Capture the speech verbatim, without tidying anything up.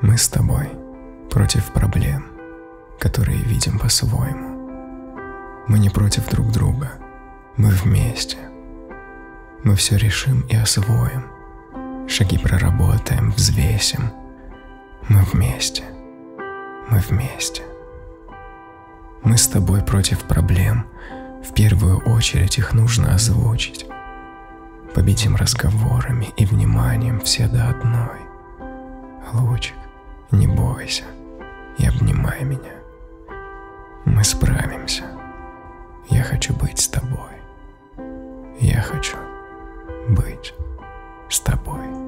Мы с тобой против проблем, которые видим по-своему. Мы не против друг друга, мы вместе. Мы все решим и освоим, шаги проработаем, взвесим. Мы вместе, мы вместе. Мы с тобой против проблем, в первую очередь их нужно озвучить. Победим разговорами и вниманием все до одной. Лучик, не бойся и обнимай меня. Мы справимся. Я хочу быть с тобой. Я хочу быть с тобой.